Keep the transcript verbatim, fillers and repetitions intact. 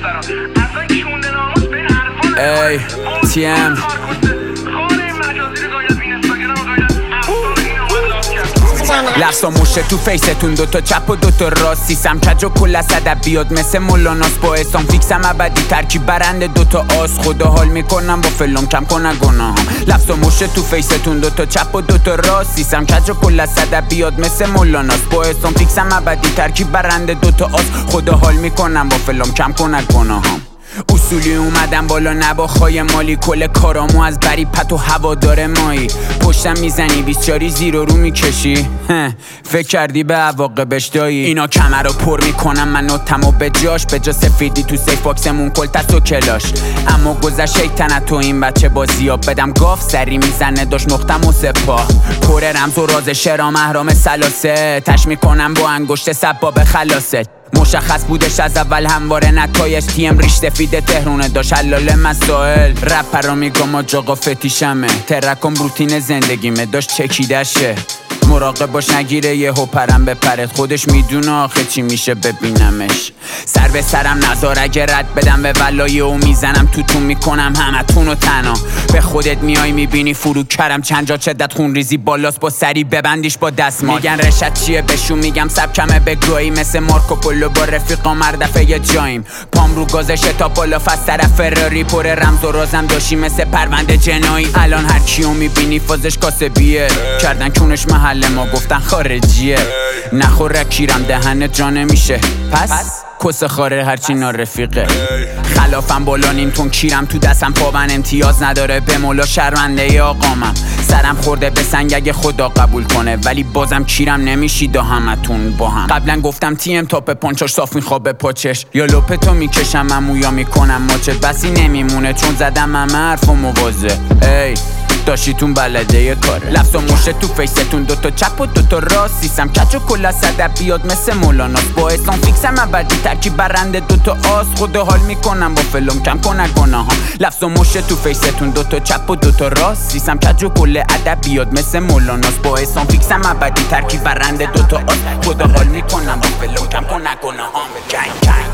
ای تی ام لفظ و موشه تو فیستون دوتا چپ و دوتا راست سیسم کج و کل از ادب بیاد مثل مولاناس با اسلام فیکسم ابدی ترکیب برنده دوتا آس خدا حال میکنم با فلوم کم کنه گناهم لفظ و موشه تو فیستون دوتا چپ و دوتا راست سیسم کج و کل از ادب بیاد مثل مولاناس با اسلام فیکسم ابدی ترکیب برنده دوتا آس خدا حال میکنم با فلوم کم کنه گناهم اصولی اومدم بالا نباخای مالی کل کارامو از بری پت و هوادار مایی پشتم میزنی بیسچاری زیر و رو میکشی فکر کردی به عواقبش دایی اینا کمر رو پر میکنم من نوتمو به جاش به جا سفیدی تو سیف باکسمون کل تست و کلاش اما گذشت شیطنت تو این بچه بازیاب بدم گاف سری میزنه داشت نقطم و سپاه پر رمز و راز شرام اهرام سلاسه تش میکنم با انگشت سباب خلاصت مشخص بودش از اول همواره نتایج تیم ریش سفید تهرونه داشت حلال مسائل رپ رو میگم آجاقا فتیشمه ترکم روتین زندگیمه داشت چکیدشه مراقب باش نگیره یه هو پرم بپرد خودش میدونه آخه چی میشه ببینمش سر به سرم نزار اگه رد بدم به ولایه و میزنم توتون میکنم همتون و تنها به خودت میای میبینی فرو کرم چند جا چدت خون ریزی بالاست با سری ببندیش با دستمال میگن رشد چیه بشون میگم سبکمه بگویی مثل مارکو پولو با رفیقا مردفه یه جاییم پام رو گازشه تا بالا فست طرف فراری پر رمز و رازم داشی مثل پرونده جنایی الان هر کیو میبینی فازش کاسبیه کردن کونش محل ما گفتن خارجیه نخوره کیرم دهنت جا نمیشه پس کس خاره هرچی نارفیقه خلافم بالا نیم تون کیرم تو دستم پابن امتیاز نداره به مولا شرمنده ی آقامم سرم خورده به سنگ اگه خدا قبول کنه ولی بازم کیرم نمیشی دا همتون با هم قبلا گفتم تیم تاپ پانچاش صاف میخوابه پاچش یا لپتو میکشم امو یا میکنم ماچه بسی نمیمونه چون زدم همه حرف و موازه ای داشتیتون بلده یه کاره لفظ و موشه تو فیستون دوتا چپ و دوتا راست سیسم کچ و کل از ادب بیاد مثل مولاناس با اسلام فیکسم ابدی ترکیب برنده دوتا آس خدا حال میکنم با فلوم کم کنه گناهم لفظ و موشه تو فیستون دوتا چپ و دوتا راست سیسم کچ و کل ادب بیاد مثل مولاناس با اسلام فیکسم ابدی ترکیب برنده دوتا آس خدا حال میکنم با فلوم کم کنه گناهم